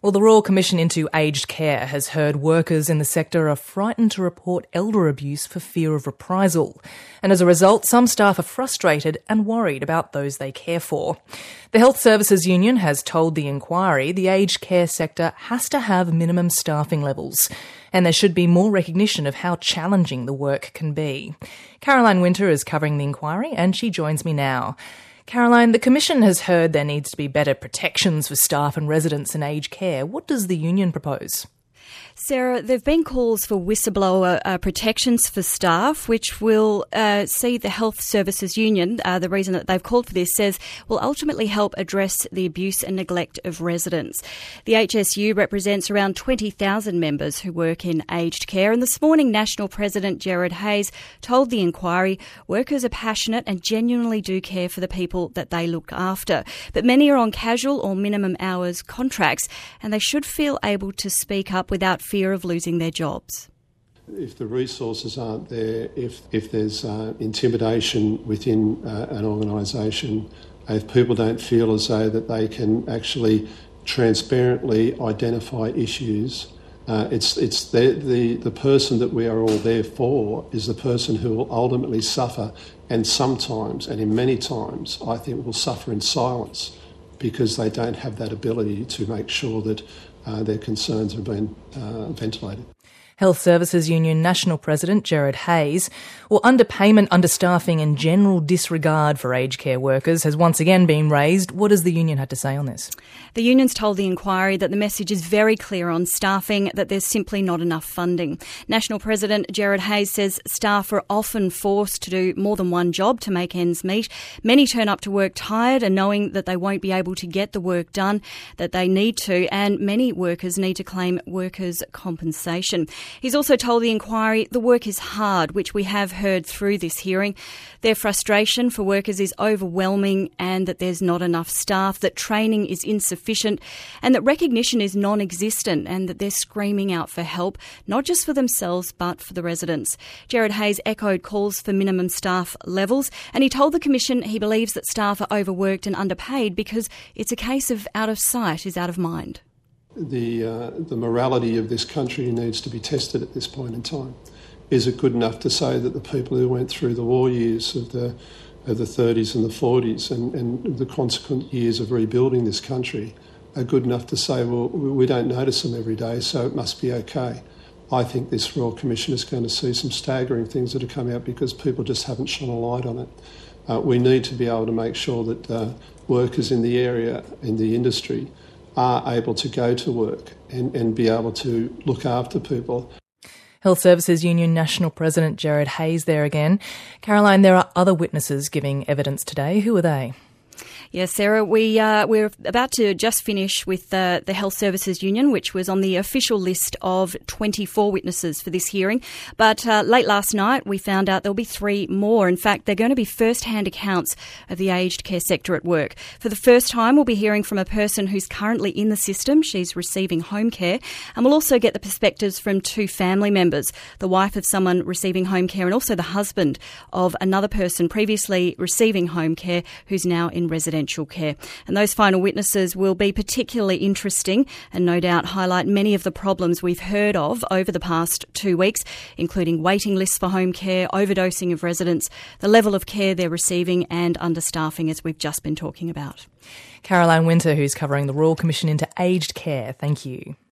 Well, the Royal Commission into Aged Care has heard workers in the sector are frightened to report elder abuse for fear of reprisal. And as a result, some staff are frustrated and worried about those they care for. The Health Services Union has told the inquiry the aged care sector has to have minimum staffing levels, and there should be more recognition of how challenging the work can be. Caroline Winter is covering the inquiry and she joins me now. Caroline, the Commission has heard there needs to be better protections for staff and residents in aged care. What does the union propose? Sarah, there have been calls for whistleblower protections for staff, which will see the Health Services Union, the reason that they've called for this, says will ultimately help address the abuse and neglect of residents. The HSU represents around 20,000 members who work in aged care, and this morning National President Gerard Hayes told the inquiry workers are passionate and genuinely do care for the people that they look after. But many are on casual or minimum hours contracts, and they should feel able to speak up without fear of losing their jobs. If the resources aren't there, if there's intimidation within an organisation, if people don't feel as though that they can actually transparently identify issues, it's the person that we are all there for is the person who will ultimately suffer, and sometimes, and in many times, I think will suffer in silence because they don't have that ability to make sure that their concerns have been ventilated. Health Services Union National President Gerard Hayes. Well, underpayment, understaffing and general disregard for aged care workers has once again been raised. What does the union have to say on this? The union's told the inquiry that the message is very clear on staffing, that there's simply not enough funding. National President Gerard Hayes says staff are often forced to do more than one job to make ends meet. Many turn up to work tired and knowing that they won't be able to get the work done that they need to, and many workers need to claim workers' compensation. He's also told the inquiry the work is hard, which we have heard through this hearing. Their frustration for workers is overwhelming, and that there's not enough staff, that training is insufficient, and that recognition is non-existent, and that they're screaming out for help, not just for themselves but for the residents. Gerard Hayes echoed calls for minimum staff levels, and he told the Commission he believes that staff are overworked and underpaid because it's a case of out of sight is out of mind. The morality of this country needs to be tested at this point in time. Is it good enough to say that the people who went through the war years of the 30s and the 40s and the consequent years of rebuilding this country are good enough to say, well, we don't notice them every day, so it must be okay? I think this Royal Commission is going to see some staggering things that have come out because people just haven't shone a light on it. We need to be able to make sure that workers in the area, in the industry, are able to go to work and be able to look after people. Health Services Union National President Gerard Hayes there again. Caroline, there are other witnesses giving evidence today. Who are they? Yes, Sarah, we're about to just finish with the Health Services Union, which was on the official list of 24 witnesses for this hearing. But late last night, we found out there'll be 3 more. In fact, they're going to be first-hand accounts of the aged care sector at work. For the first time, we'll be hearing from a person who's currently in the system. She's receiving home care. And we'll also get the perspectives from 2 family members, the wife of someone receiving home care and also the husband of another person previously receiving home care who's now in residential care. And those final witnesses will be particularly interesting and no doubt highlight many of the problems we've heard of over the past 2 weeks, including waiting lists for home care, overdosing of residents, the level of care they're receiving and understaffing, as we've just been talking about. Caroline Winter, who's covering the Royal Commission into Aged Care. Thank you.